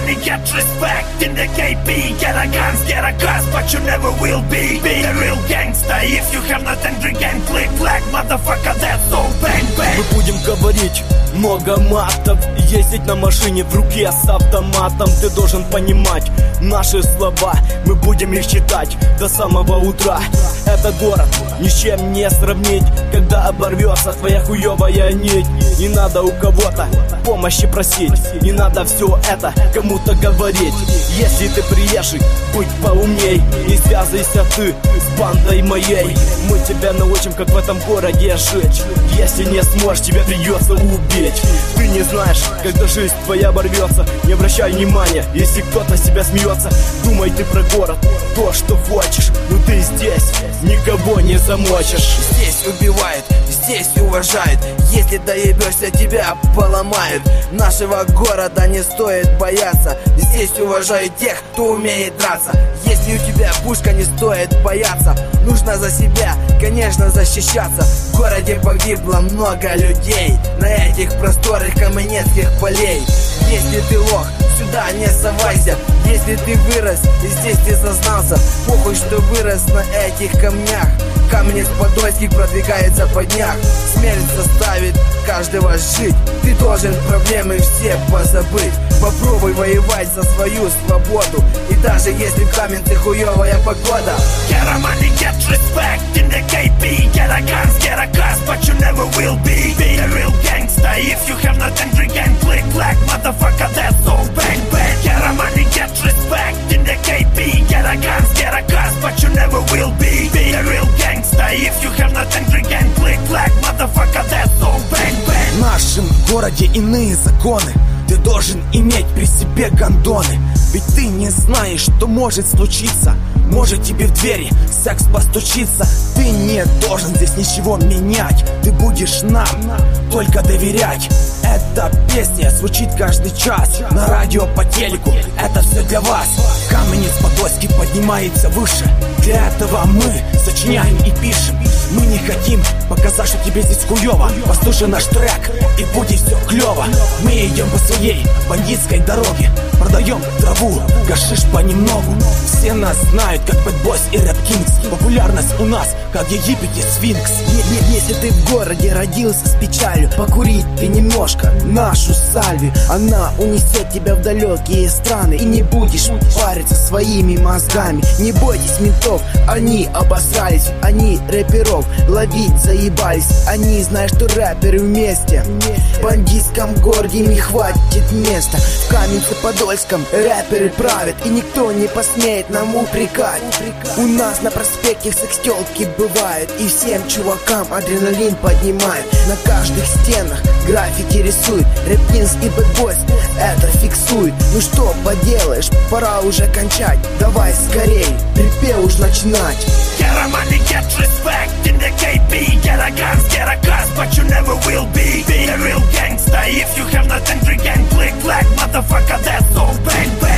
money, get respect in the KP. Get a guns, get a cars, but you never will be a real gangster. If you have nothing, drink and click flag, motherfucker, that's all bang bang. Мы будем говорить много матов, ездить на машине в руке с автоматом. Ты должен понимать наши слова, мы будем их читать до самого утра. Этот город ни с чем не сравнить, когда оборвется твоя хуевая нить. Не надо у кого-то помощи просить, не надо все это кому-то говорить. Если ты приезжий, будь поумней, не связывайся ты с бандой моей. Мы тебя научим, как в этом городе жить. Если не сможешь, тебя придется убить. Ты не знаешь, когда жизнь твоя оборвется. Не обращай внимания, если кто-то с тебя смеется. Думай ты про город, то, что хочешь, но ты здесь никого не замочишь. Здесь убивают, здесь уважают. Если доебешься, тебя поломают. Нашего города не стоит бояться. Здесь уважают тех, кто умеет драться. Если у тебя пушка, не стоит бояться. Нужно за себя, конечно, защищаться. В городе погибло много людей на этих просторах каменецких полей. Если ты лох, сюда не совайся. Если ты вырос и здесь ты сознался, похуй, что вырос на этих камнях. Каменец-Подольский продвигается по днях. Смерть заставит каждого жить. Ты должен проблемы все позабыть. Попробуй воевать за свою свободу. И даже если в Каменце хуевая погода. Get a money, get respect in the KP. Get a guns, get a cars, but you never will be a real gangster. If you have nothing, drink and click flag, motherfucker, that's all bang bang. Get a money, get respect in the KP. Get a guns, get a cars, but you never will be a real gangster. If you have nothing, drink and click flag, motherfucker, that's all bang bang. В нашем городе иные законы. Ты должен иметь при себе гондоны. Ведь ты не знаешь, что может случиться. Может тебе в двери секс постучится. Ты не должен здесь ничего менять. Ты будешь нам только доверять. Эта песня звучит каждый час на радио, по телеку. Это все для вас. Каменец-Подольский поднимается выше. Для этого мы сочиняем и пишем. Мы не хотим показать, что тебе здесь хуёво. Послушай наш трек, и будет все клёво. Мы идем по своей бандитской дороге. Продаем траву, гашиш понемногу. Все нас знают, как Bad Boys и Rap Kings. Популярность у нас, как в Египте сфинкс. Если ты в городе родился с печалью, покурить ты немножко нашу сальви. Она унесет тебя в далекие страны, и не будешь париться своими мозгами. Не бойтесь ментов, они обосрались. Они рэперов ловить заебались. Они знают, что рэперы вместе. В бандитском городе не хватит места. В Каменце-Подольском рэперы правят, и никто не посмеет нам упрекать. У нас на проспекте секс-тёлки бывают, и всем чувакам адреналин поднимает. На каждых стенах граффити рисуют. Rap Kings и Bad Boys это фиксует. Ну что поделаешь, пора уже кончать. Давай скорей, припев уж начинать. Get a money, get respect in the KP. Get a guns, get a cars, but you never will be a real gangster. If you have nothing, drink and click flag, motherfucker, that's all bang bang.